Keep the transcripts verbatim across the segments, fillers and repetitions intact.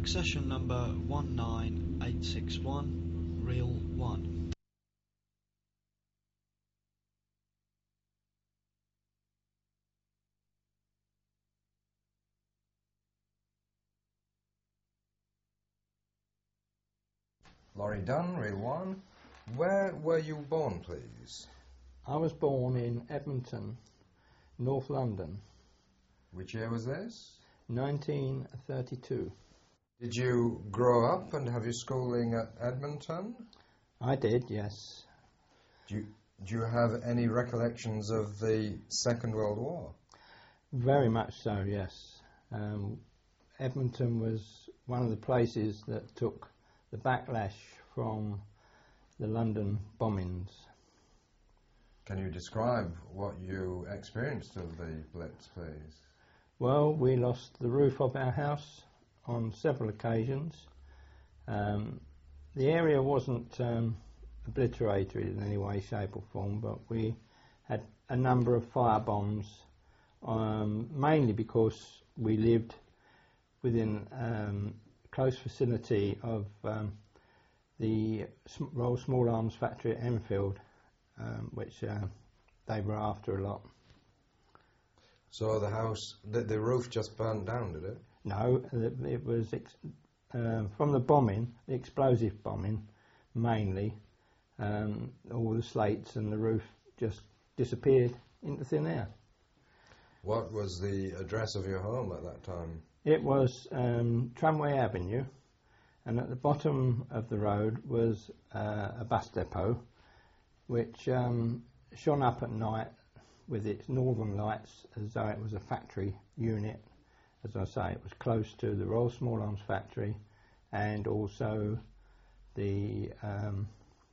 Accession number one nine eight six one, reel one. Laurie Dunn, reel one. Where were you born, please? I was born in Edmonton, North London. Which year was this? nineteen thirty-two. Did you grow up and have your schooling at Edmonton? I did, yes. Do you, do you have any recollections of the Second World War? Very much so, yes. Um, Edmonton was one of the places that took the backlash from the London bombings. Can you describe what you experienced of the Blitz, please? Well, we lost the roof of our house on several occasions. Um, the area wasn't um, obliterated in any way, shape or form, but we had a number of fire bombs, um, mainly because we lived within um, close vicinity of um, the Royal Small Arms factory at Enfield, um, which uh, they were after a lot. So the house, the, the roof just burned down, did it? No, it, it was ex uh, from the bombing, the explosive bombing mainly. Um, all the slates and the roof just disappeared into thin air. What was the address of your home at that time? It was um, Tramway Avenue, and at the bottom of the road was uh, a bus depot which um, shone up at night with its northern lights as though it was a factory unit. As I say, it was close to the Royal Small Arms factory and also the um,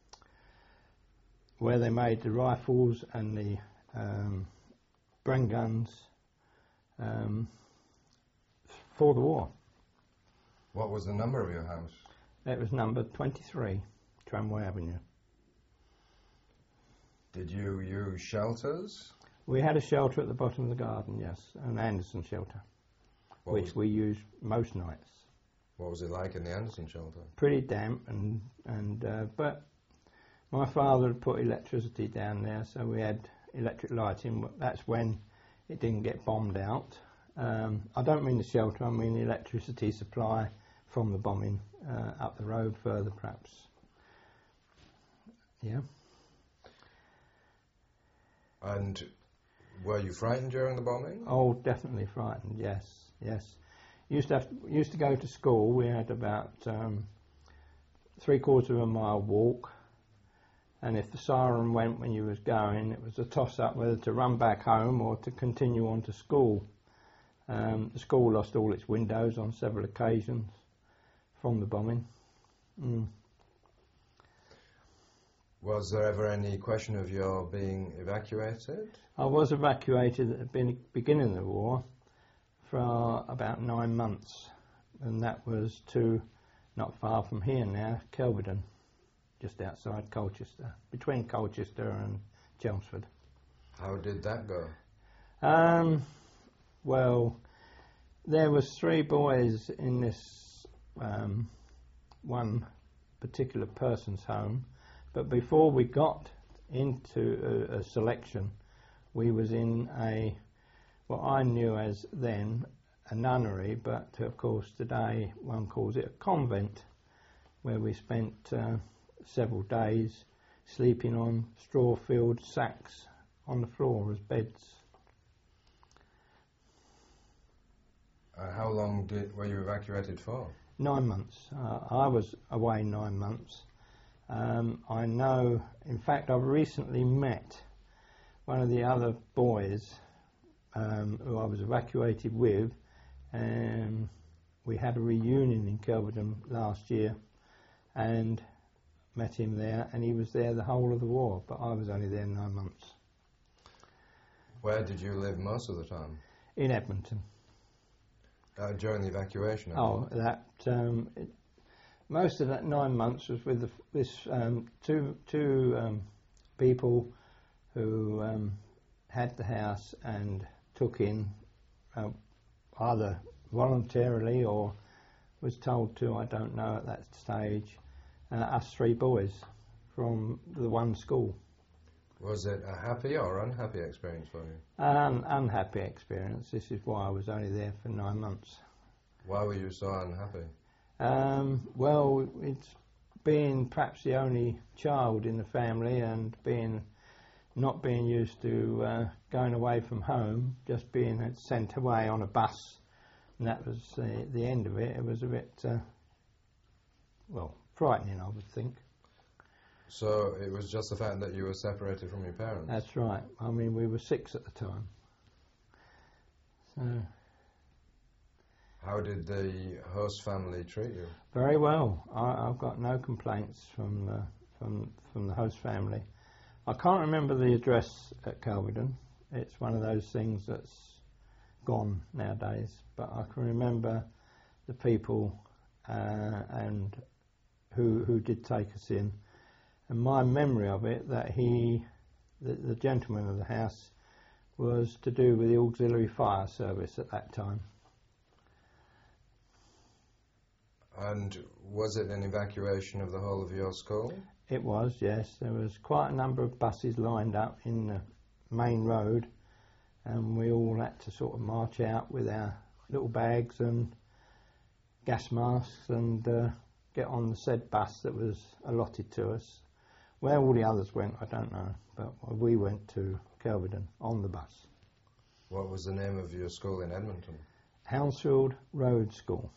where they made the rifles and the um, Bren guns um, for the war. What was the number of your house? It was number twenty-three, Tramway Avenue. Did you use shelters? We had a shelter at the bottom of the garden, yes, an Anderson shelter, What which was, we used most nights. what was it like in the Anderson shelter? Pretty damp, and and uh, but my father had put electricity down there, so we had electric lighting. That's when it didn't get bombed out. Um, I don't mean the shelter, I mean the electricity supply from the bombing uh, up the road further, perhaps. Yeah. And were you frightened during the bombing? Oh, definitely frightened. Yes, yes. Used to have to, used to go to school. We had about um, three quarters of a mile walk, and if the siren went when you was going, it was a toss-up whether to run back home or to continue on to school. Um, the school lost all its windows on several occasions from the bombing. Mm. Was there ever any question of your being evacuated? I was evacuated at the beginning of the war for about nine months, and that was to not far from here now, Kelvedon, just outside Colchester, between Colchester and Chelmsford. How did that go? Um, well, there was three boys in this um, one particular person's home, but before we got into a, a selection, we was in a, what I knew as then, a nunnery, but of course today one calls it a convent, where we spent uh, several days sleeping on straw-filled sacks on the floor as beds. Uh, how long did were you evacuated for? Nine months. Uh, I was away nine months. Um, I know, in fact, I've recently met one of the other boys um, who I was evacuated with, and we had a reunion in Kelvedon last year and met him there, and he was there the whole of the war, but I was only there nine months. Where did you live most of the time? In Edmonton. Uh, during the evacuation? Oh, that um, it, most of that nine months was with the, this um, two two um, people who um, had the house and took in uh, either voluntarily or was told to, I don't know at that stage, uh, us three boys from the one school. Was it a happy or unhappy experience for you? An unhappy experience. This is why I was only there for nine months. Why were you so unhappy? Um, well, it's being perhaps the only child in the family and being not being used to uh, going away from home, just being sent away on a bus, and that was uh, the end of it. It was a bit, uh, well, frightening, I would think. So it was just the fact that you were separated from your parents? That's right. I mean, we were six at the time. So. How did the host family treat you? Very well. I, I've got no complaints from the, from from the host family. I can't remember the address at Kelvedon. It's one of those things that's gone nowadays. But I can remember the people uh, and who who did take us in. And my memory of it, that he, the, the gentleman of the house, was to do with the auxiliary fire service at that time. And was it an evacuation of the whole of your school? It was, yes. There was quite a number of buses lined up in the main road, and we all had to sort of march out with our little bags and gas masks and uh, get on the said bus that was allotted to us. Where all the others went, I don't know, but we went to Kelvedon on the bus. What was the name of your school in Edmonton? Hounsfield Road School.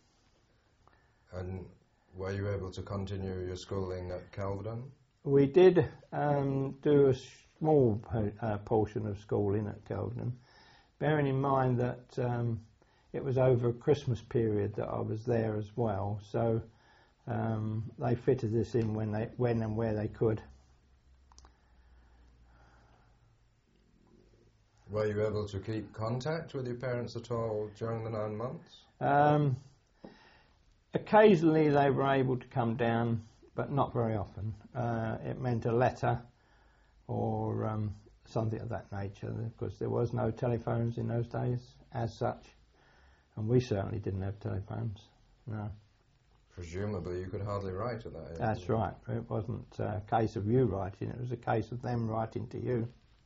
And were you able to continue your schooling at Kelvedon? We did um, do a small po- uh, portion of schooling at Kelvedon, bearing in mind that um, it was over a Christmas period that I was there as well, so um, they fitted this in when they when and where they could. Were you able to keep contact with your parents at all during the nine months? Um, occasionally they were able to come down, but not very often. Uh, it meant a letter or um, something of that nature, because there was no telephones in those days as such, and we certainly didn't have telephones, no. Presumably you could hardly write at that age. That's right. It wasn't a case of you writing, it was a case of them writing to you.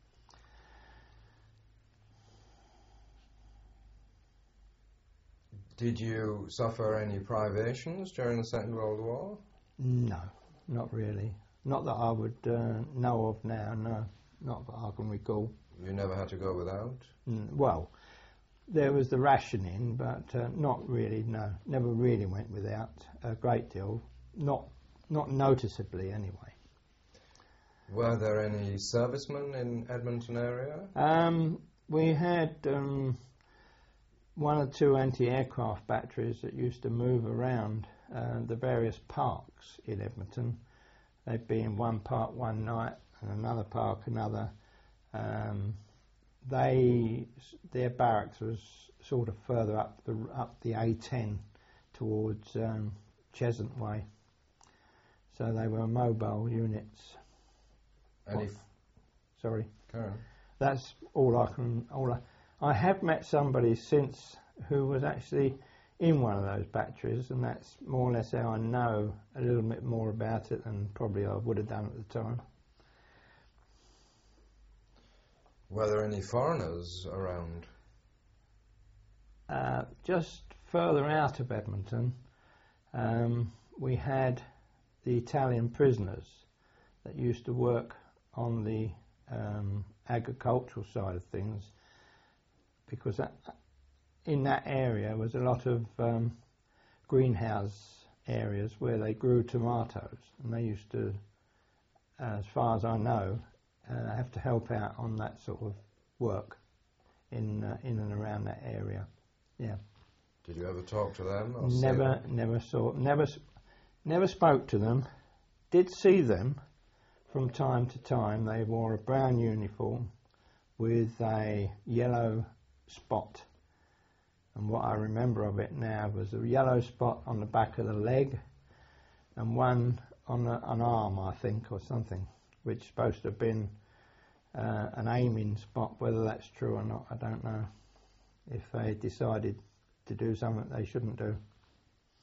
Did you suffer any privations during the Second World War? No, not really. Not that I would uh, know of now, no. Not that I can recall. You never had to go without? Mm, well, there was the rationing, but uh, not really, no. Never really went without a great deal. Not, not noticeably, anyway. Were there any servicemen in Edmonton area? Um, we had um, one or two anti-aircraft batteries that used to move around uh, the various parks in Edmonton. They'd be in one park one night and another park another. Um, they, their barracks was sort of further up the up the A ten towards um, Cheshunt Way. So they were mobile units. Any? What? Sorry. Karen? That's all I can. All I, I have met somebody since who was actually in one of those batteries, and that's more or less how I know a little bit more about it than probably I would have done at the time. Were there any foreigners around? Uh, just further out of Edmonton, um, we had the Italian prisoners that used to work on the um, agricultural side of things, because that, in that area was a lot of um, greenhouse areas where they grew tomatoes, and they used to, as far as I know, uh, have to help out on that sort of work in uh, in and around that area. Yeah. Did you ever talk to them? Or see Never, them? never saw, never, s- never spoke to them. Did see them from time to time. They wore a brown uniform with a yellow spot, and what I remember of it now was a yellow spot on the back of the leg, and one on a, an arm, I think, or something, which is supposed to have been uh, an aiming spot. Whether that's true or not, I don't know. If they decided to do something they shouldn't do.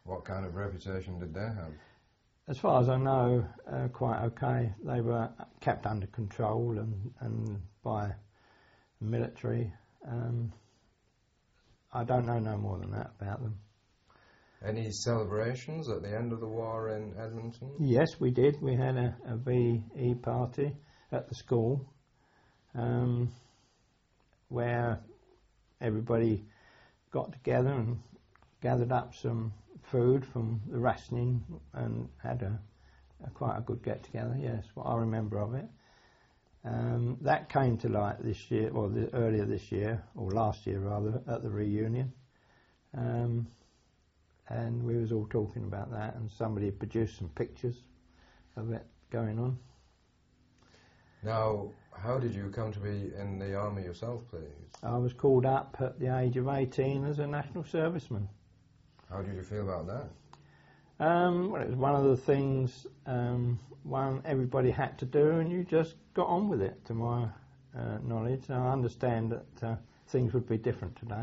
What kind of reputation did they have? As far as I know, uh, quite okay. They were kept under control and, and by the military. Um, I don't know no more than that about them. Any celebrations at the end of the war in Edmonton? Yes, we did. We had a, a V E party at the school um, where everybody got together and gathered up some food from the rationing and had a, a quite a good get together. Yes, what I remember of it. Um, that came to light this year, or the, earlier this year, or last year rather, at the reunion. Um, and we was all talking about that, and somebody had produced some pictures of it going on. Now, how did you come to be in the army yourself, please? I was called up at the age of eighteen as a national serviceman. How did you feel about that? Um, well, it was one of the things um, one everybody had to do, and you just got on with it, to my uh, knowledge. I understand that uh, things would be different today.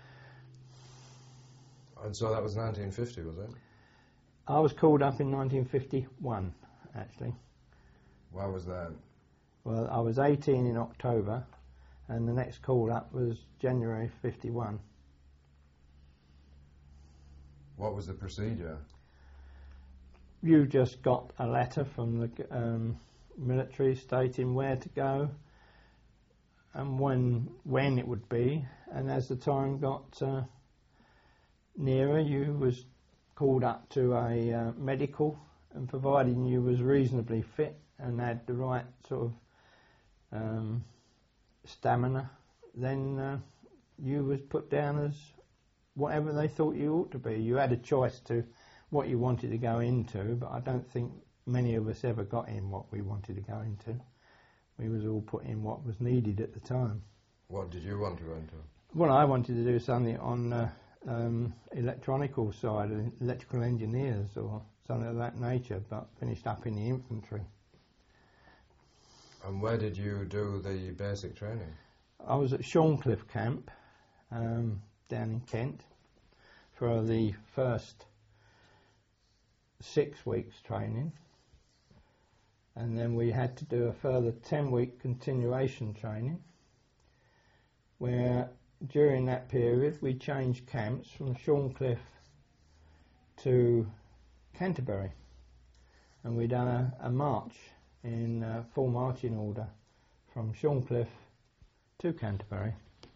And so that was nineteen fifty, was it? I was called up in nineteen fifty-one, actually. Why was that? Well, I was eighteen in October, and the next call up was January fifty-one. What was the procedure? You just got a letter from the um, military stating where to go and when when it would be, and as the time got uh, nearer, you was called up to a uh, medical, and providing you was reasonably fit and had the right sort of um, stamina, then uh, you was put down as whatever they thought you ought to be. You had a choice to what you wanted to go into, but I don't think many of us ever got in what we wanted to go into. We was all put in what was needed at the time. What did you want to go into? Well, I wanted to do something on the um, electronical side, electrical engineers or something of that nature, but finished up in the infantry. And where did you do the basic training? I was at Shorncliffe Camp um, down in Kent for the first six weeks training, and then we had to do a further ten week continuation training where during that period we changed camps from Shorncliffe to Canterbury, and we done a, a march in uh, full marching order from Shorncliffe to Canterbury.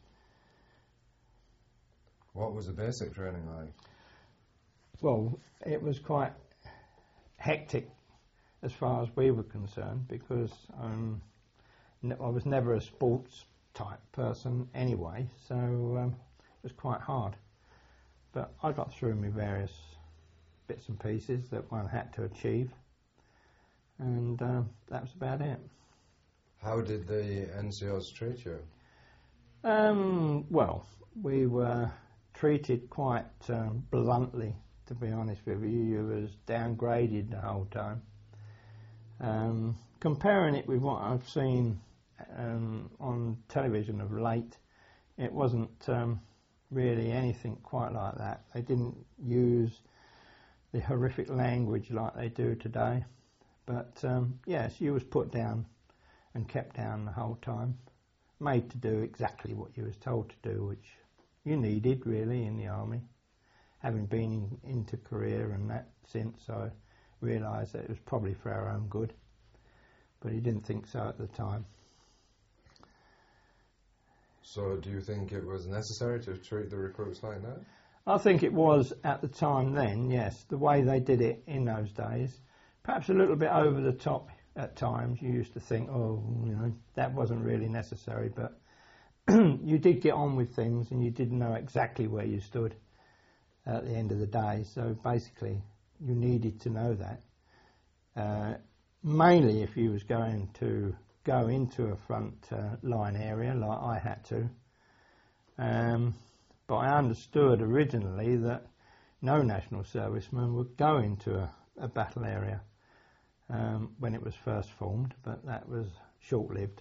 What was the basic training like? Well, it was quite hectic as far as we were concerned, because um, n- I was never a sports type person anyway, so um, it was quite hard. But I got through my various bits and pieces that one had to achieve, and uh, that was about it. How did the N C Os treat you? Um, well, we were treated quite um, bluntly, to be honest with you. You was downgraded the whole time. Um, comparing it with what I've seen um, on television of late, it wasn't um, really anything quite like that. They didn't use the horrific language like they do today. But um, yes, you was put down and kept down the whole time, made to do exactly what you was told to do, which you needed really in the army. Having been in, into career and that since, I realised that it was probably for our own good, but he didn't think so at the time. So do you think it was necessary to treat the recruits like that? I think it was at the time then, yes. The way they did it in those days, perhaps a little bit over the top at times. You used to think, oh, you know, that wasn't really necessary, but you did get on with things and you didn't know exactly where you stood at the end of the day. So basically, you needed to know that. Uh, mainly if you was going to go into a front uh, line area like I had to. Um, but I understood originally that no national serviceman would go into a, a battle area um, when it was first formed, but that was short-lived.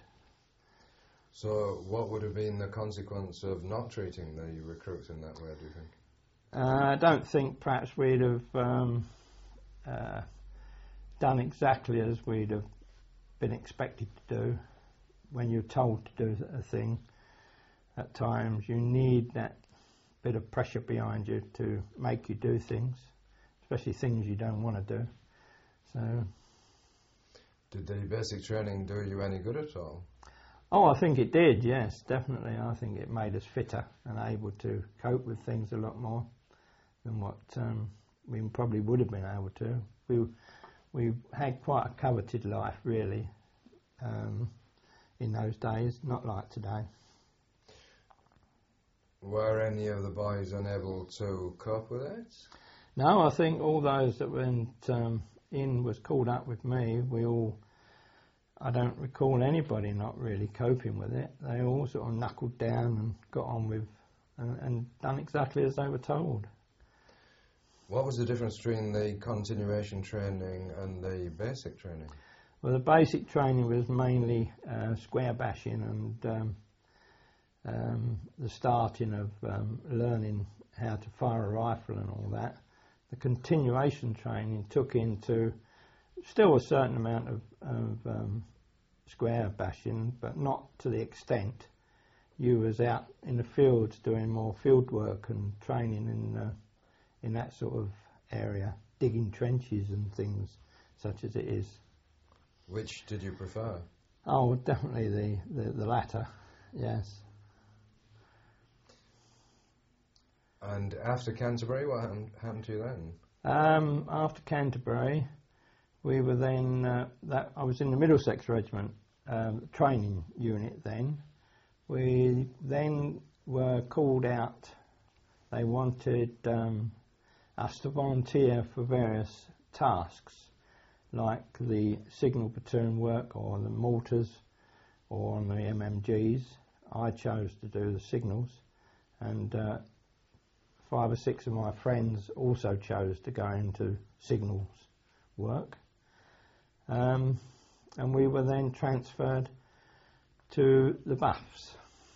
So what would have been the consequence of not treating the recruits in that way, do you think? Uh, I don't think perhaps we'd have um, uh, done exactly as we'd have been expected to do. When you're told to do a thing, at times you need that bit of pressure behind you to make you do things, especially things you don't want to do. So, did the basic training do you any good at all? oh, I think it did, yes, definitely. I think it made us fitter and able to cope with things a lot more than what um, we probably would have been able to. We we had quite a coveted life, really, um, in those days, not like today. Were any of the boys unable to cope with it? No, I think all those that went um, in was called up with me. We all, I don't recall anybody not really coping with it. They all sort of knuckled down and got on with and, and done exactly as they were told. What was the difference between the continuation training and the basic training? Well, the basic training was mainly uh, square bashing and um, um, the starting of um, learning how to fire a rifle and all that. The continuation training took into still a certain amount of, of um, square bashing, but not to the extent. You was out in the fields doing more field work and training in uh, in that sort of area, digging trenches and things such as it is. Which did you prefer? Oh, definitely the, the, the latter, yes. And after Canterbury, what happened, happened to you then? Um, after Canterbury, we were then, uh, that I was in the Middlesex Regiment um, training unit then. We then were called out. They wanted um, us to volunteer for various tasks, like the signal platoon work or the mortars or on the M M Gs. I chose to do the signals, and uh, five or six of my friends also chose to go into signals work. Um, and we were then transferred to the Buffs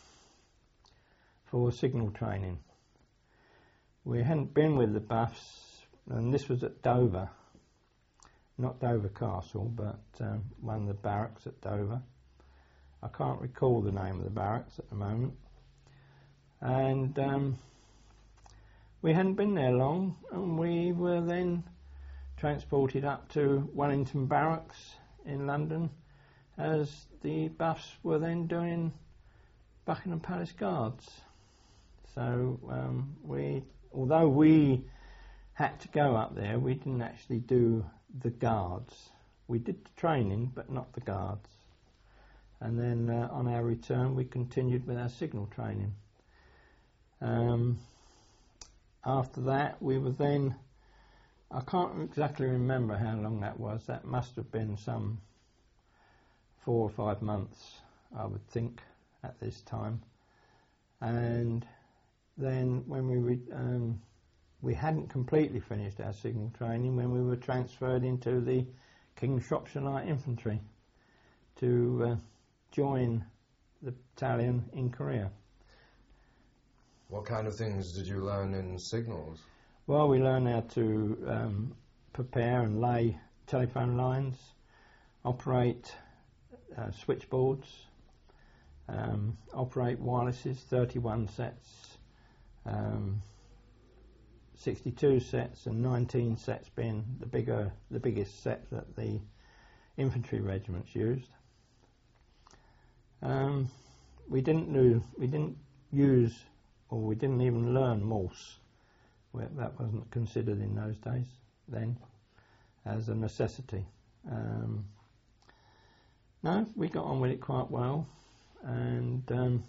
for signal training. We hadn't been with the Buffs, and this was at Dover, not Dover Castle, but um, one of the barracks at Dover. I can't recall the name of the barracks at the moment. And um, we hadn't been there long, and we were then transported up to Wellington Barracks in London, as the Buffs were then doing Buckingham Palace Guards. So um, we, although we had to go up there, we didn't actually do the guards. We did the training, but not the guards. And then uh, on our return, we continued with our signal training. Um, after that, we were then, I can't exactly remember how long that was. That must have been some four or five months, I would think, at this time. And then when we re um, we hadn't completely finished our signal training when we were transferred into the King's Shropshire Light Infantry to uh, join the battalion in Korea. What kind of things did you learn in signals? Well, we learned how to um, prepare and lay telephone lines, operate uh, switchboards, um, operate wirelesses, thirty-one sets, um, sixty-two sets, and nineteen sets being the bigger, the biggest set that the infantry regiments used. Um, we didn't do, we didn't use, or we didn't even learn Morse. Well, that wasn't considered in those days then as a necessity. Um, no, we got on with it quite well, and um,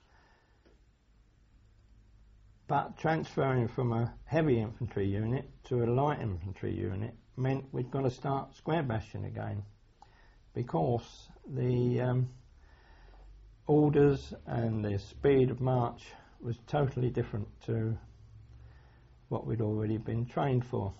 but transferring from a heavy infantry unit to a light infantry unit meant we'd got to start square bashing again, because the um, orders and the speed of march was totally different to what we'd already been trained for.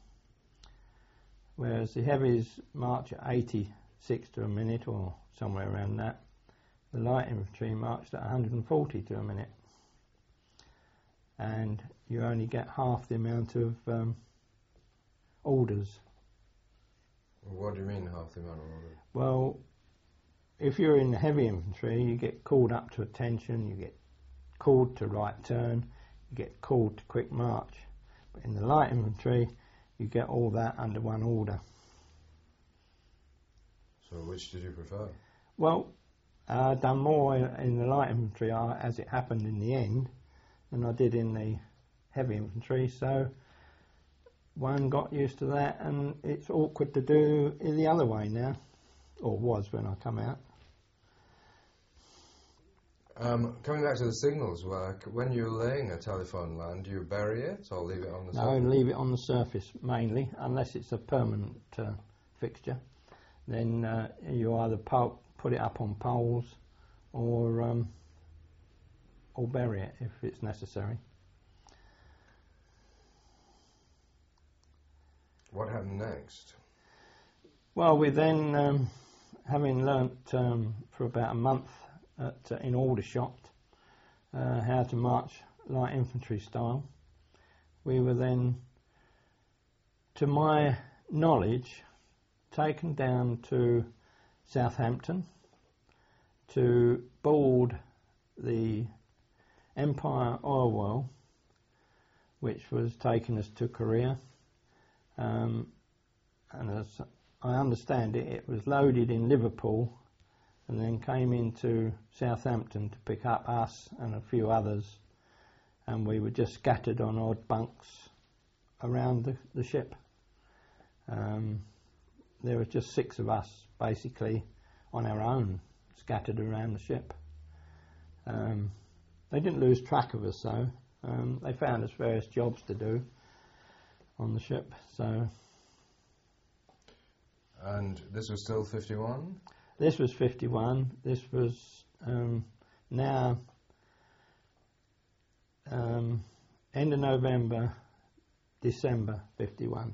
Whereas the heavies march at eighty-six to a minute or somewhere around that, the light infantry marched at one hundred forty to a minute. And you only get half the amount of um, orders. What do you mean half the amount of orders? Well, if you're in the heavy infantry, you get called up to attention, you get called to right turn, you get called to quick march. But in the light infantry, you get all that under one order. So which did you prefer? Well, I've done more in the light infantry, uh, as it happened in the end, than I did in the heavy infantry, so one got used to that, and it's awkward to do it the other way now, or was when I come out. Um, coming back to the signals work, when you're laying a telephone line, do you bury it or leave it on the No, surface? leave it on the surface mainly, unless it's a permanent uh, fixture. Then uh, you either po- put it up on poles or um, or bury it if it's necessary. What happened next? Well, we then, um, having learnt um, for about a month at, uh, in Aldershot uh, how to march light infantry style, we were then, to my knowledge, taken down to Southampton to board the Empire Oil Well, which was taking us to Korea. Um, and as I understand it, it was loaded in Liverpool and then came into Southampton to pick up us and a few others, and we were just scattered on odd bunks around the, the ship. Um, there were just six of us basically on our own, scattered around the ship. Um, they didn't lose track of us though. Um, they found us various jobs to do on the ship. So, and this was still fifty-one? This was fifty-one. This was um, now um, end of November, December fifty-one.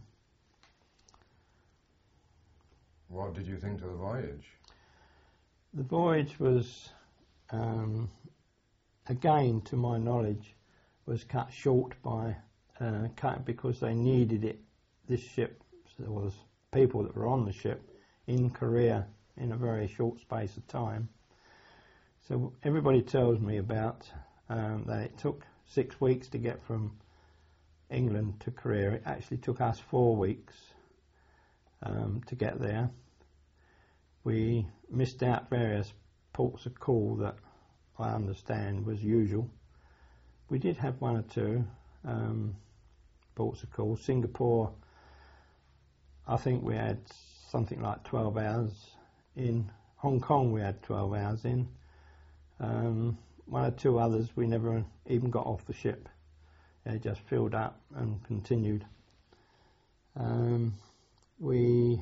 What did you think of the voyage? The voyage was, um, again, to my knowledge, was cut short by uh, cut because they needed it. This ship, there was people that were on the ship in Korea in a very short space of time. So everybody tells me about um, that it took six weeks to get from England to Korea. It actually took us four weeks um, to get there. We missed out various ports of call that I understand was usual. We did have one or two um, ports of call. Singapore, I think we had something like twelve hours in. Hong Kong we had twelve hours in. Um, one or two others we never even got off the ship. They just filled up and continued. Um, we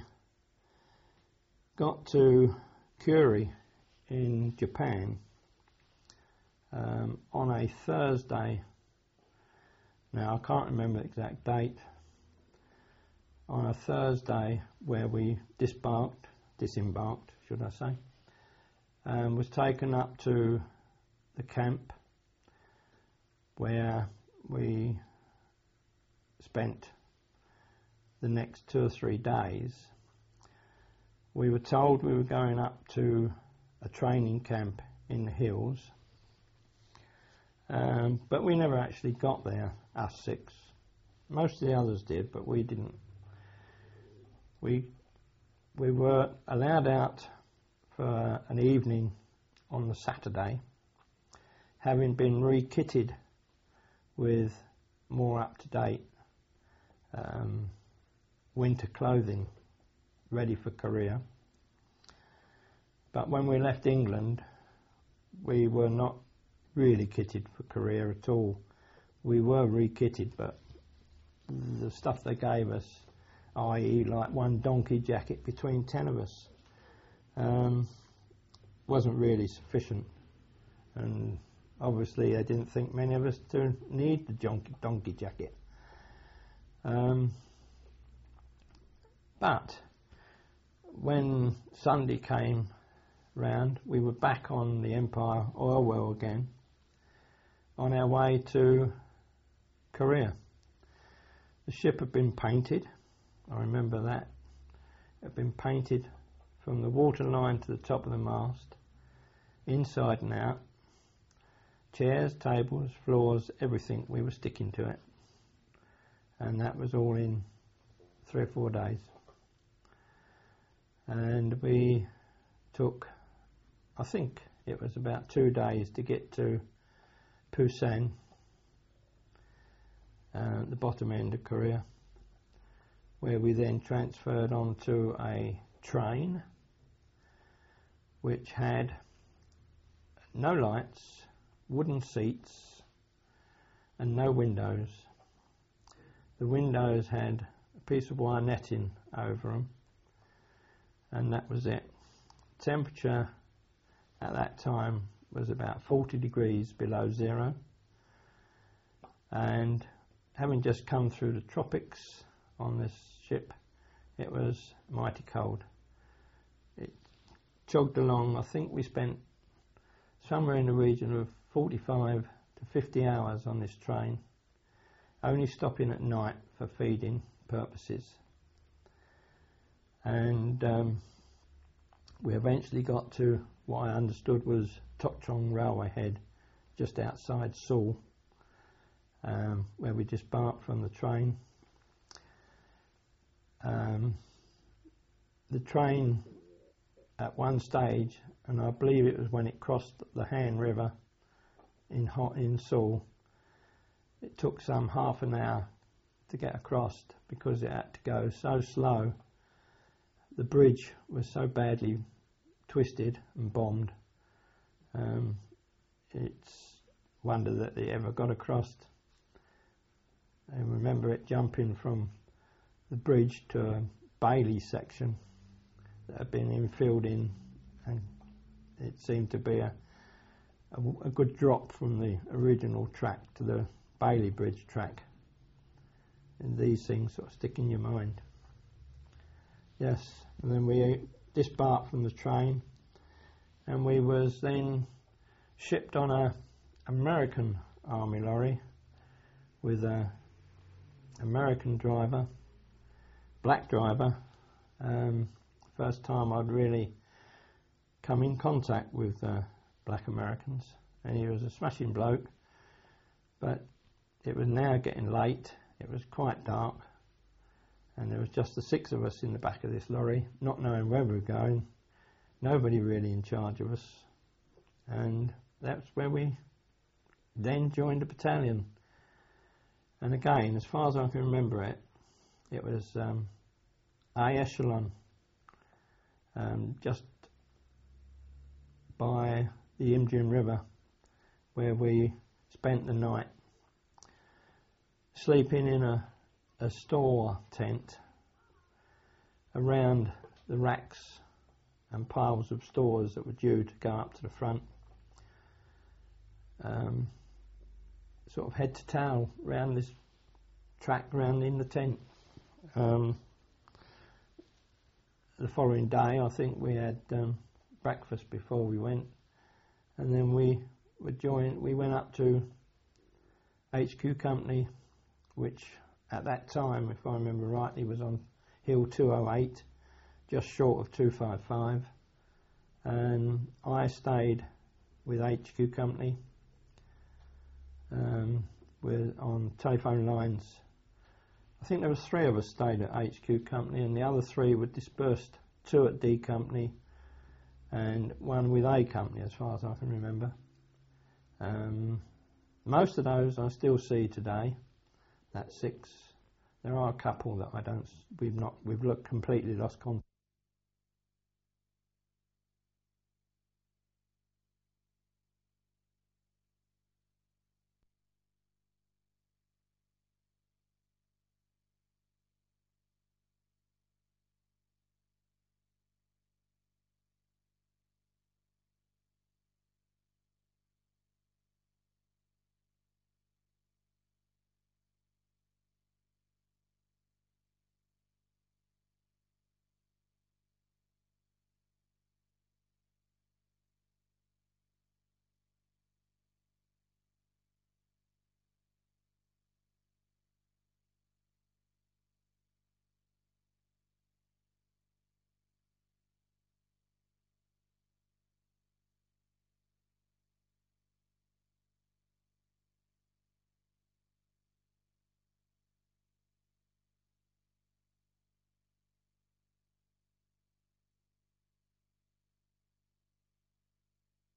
got to Kure in Japan um, on a Thursday. Now I can't remember the exact date. On a Thursday where we disembarked, disembarked, should I say, um, was taken up to the camp where we spent the next two or three days. We were told we were going up to a training camp in the hills, um, but we never actually got there, us six. Most of the others did, but we didn't. We we were allowed out for an evening on the Saturday, having been re-kitted with more up-to-date um, winter clothing ready for Korea. But when we left England, we were not really kitted for Korea at all. We were re-kitted, but the stuff they gave us, that is like one donkey jacket between ten of us, um, wasn't really sufficient. And obviously I didn't think many of us to need the donkey, donkey jacket. Um, but when Sunday came round, we were back on the Empire Oil Well again, on our way to Korea. The ship had been painted, I remember that. It had been painted from the waterline to the top of the mast, inside and out. Chairs, tables, floors, everything, we were sticking to it. And that was all in three or four days. And we took, I think it was about two days to get to Busan, uh, the bottom end of Korea, where we then transferred onto a train which had no lights, wooden seats and no windows. The windows had a piece of wire netting over them, and that was it. Temperature at that time was about forty degrees below zero, and having just come through the tropics on this ship, it was mighty cold. It jogged along. I think we spent somewhere in the region of forty-five to fifty hours on this train, only stopping at night for feeding purposes. And um, we eventually got to what I understood was Tokchong Railway Head, just outside Seoul, um, where we disembarked from the train. Um, the train at one stage, and I believe it was when it crossed the Han River in, Ho in Seoul, it took some half an hour to get across because it had to go so slow. The bridge was so badly twisted and bombed. Um, it's a wonder that they ever got across. I remember it jumping from the bridge to a Bailey section that had been infilled in, and it seemed to be a, a, a good drop from the original track to the Bailey Bridge track. And these things sort of stick in your mind. Yes, and then we disembarked from the train, and we was then shipped on a American Army lorry with a American driver, black driver. Um, first time I'd really come in contact with uh, black Americans, and he was a smashing bloke, but it was now getting late, it was quite dark, and there was just the six of us in the back of this lorry, not knowing where we were going, nobody really in charge of us, and that's where we then joined a battalion. And again, as far as I can remember it, it was um, A Echelon, um, just by the Imjin River, where we spent the night sleeping in a, a store tent around the racks and piles of stores that were due to go up to the front, um, sort of head to tail round this track round in the tent. Um, the following day I think we had um, breakfast before we went, and then we were joined, we went up to H Q Company, which at that time, if I remember rightly, was on Hill two oh eight, just short of two fifty-five, and I stayed with H Q Company. Um, with on telephone lines. I think there was three of us stayed at H Q Company, and the other three were dispersed, two at D Company and one with A Company, as far as I can remember. Um, most of those I still see today. That's six. There are a couple that I don't. We've not. We've looked completely lost contact.